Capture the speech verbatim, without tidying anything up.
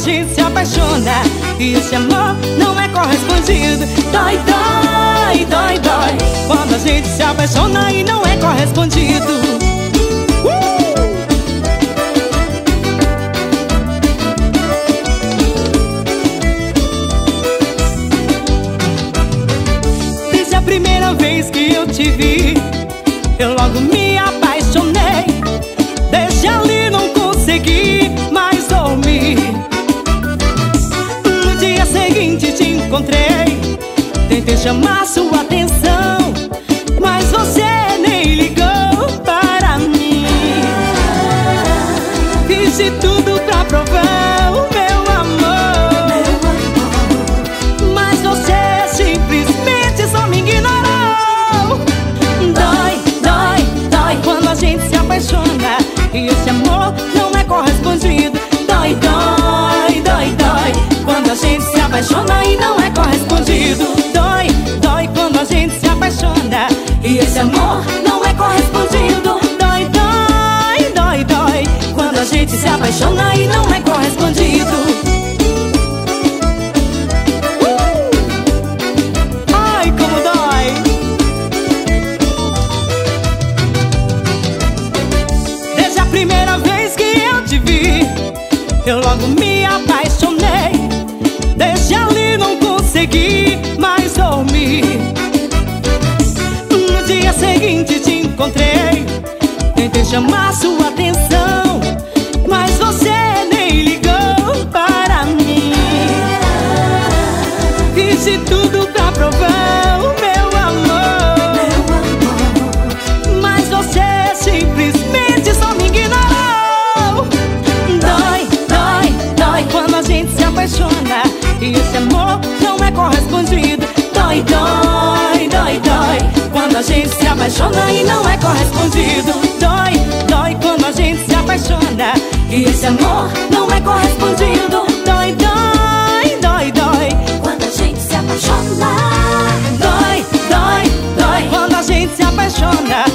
gente se apaixona e esse amor não é correspondido. Dói, dói, dói, dói quando a gente se apaixona e não é correspondido. uh! Desde a primeira vez que eu te vi, eu logo me apaixonei. Desde ali não consegui mais dormir. No dia seguinte te encontrei, tentei chamar sua atenção, mas você nem ligou para mim. Fiz de tudo pra provar o meu amor, mas você simplesmente só me ignorou. Dói, dói, dói quando a gente se apaixona e esse amor não é correspondido. Dói, dói, dói, dói quando a gente se apaixona e não é correspondido. Dói, dói quando a gente se apaixona e esse amor não é correspondido. Dói, dói, dói, dói quando a gente se apaixona e não é correspondido. uh! Ai, como dói. Desde a primeira vez que eu te vi, eu logo me apaixonei. Desde ali não consegui mais dormir. No dia seguinte te encontrei, tentei chamar sua atenção, mas você nem ligou para mim. Fiz de tudo pra provar o meu amor, mas você simplesmente só me ignorou. Dói, dói, dói quando a gente se apaixona e esse amor não é correspondido. Dói, dói, dói, dói quando a gente se apaixona e não é correspondido. Dói, dói quando a gente se apaixona e esse amor não é correspondido. Dói, dói, dói, dói quando a gente se apaixona. Dói, dói, dói quando a gente se apaixona